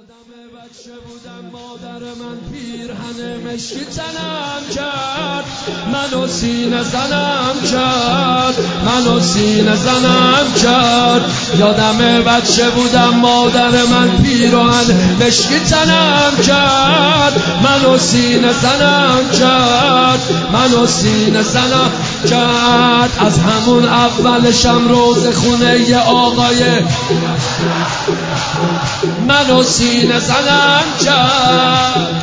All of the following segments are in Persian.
یادم بچه بودم مادر من پیرهن مشکی تنم کرد، منو سینه زنم کرد، منو سینه زنم کرد. یادم بچه بودم مادر من پیرهن مشکی تنم کرد، منو سینه زنم کرد، منو سینه زنم کرد. از همون اولشم روز خونه ی آقای منو سینه زنم کرد.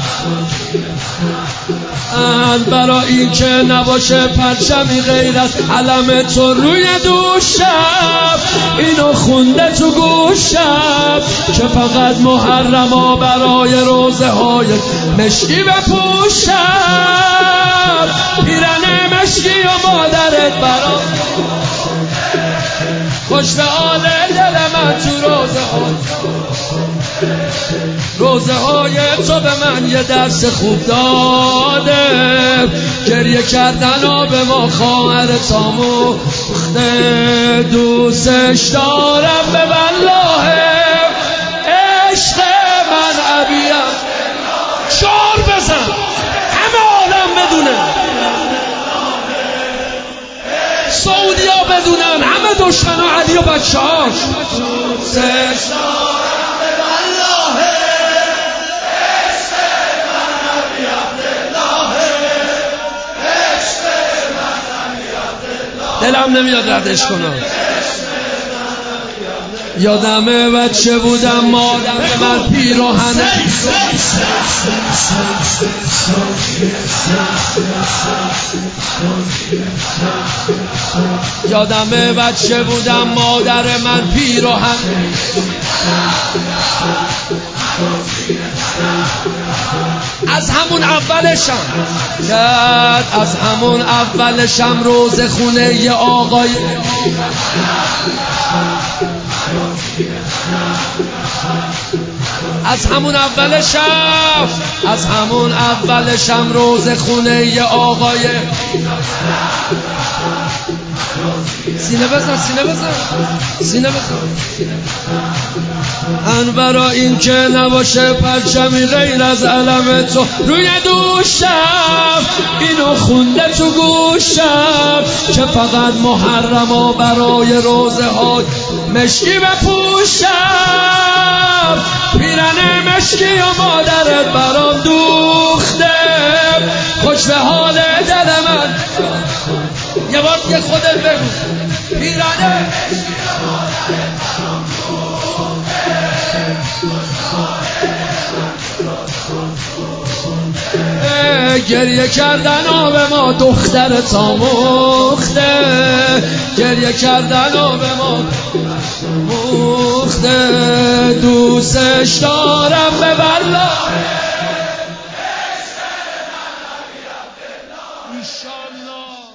برای این که نباشه پرچمی غیر از علم تو روی دوشم، اینو خونده تو گوشم که فقط محرما برای روزه های مشکی بپوشم. پیرن مشکی و مادرت برا خوش به حال دل من تو روزه های تو به من یه درس خوب داده. گریه کردن و به ما خواهرت آموخته، دوستش دارم به والله عشق من عبیم. شعار بزن همه عالم بدونه، سعودیا بدونن، همه دشمنا علی و بچه هاش. دوستش دارم به والله عشق من عبی عبدالله، عشق من عبی عبدالله. دلم نمیاد ردش کنم. یادم بچه بودم مادر من پیراهن یادم بچه بودم مادر من پیراهن از همون اولشم کرد، از همون اولشم روز خونه ی آقای از همون اولشم روز خونه ی آقای سینه بزن سینه بزن سینه بزن. برای این که نباشه پرچمی غیر از علم تو روی دوشم، اینو خونده تو گوشم که فقط محرما برای روزه های مشکی بپوشم. پیرن مشکی و مادرت برام دوخته، خوش به حال دل من. یه بار دیگه خودت بگو. پیرن مشکی و مادرت برام دوخته، گریه کردن و به ما دخترت آموخته، گریه کردن و به ما آموخته. دوستش دارم به والله انشالله.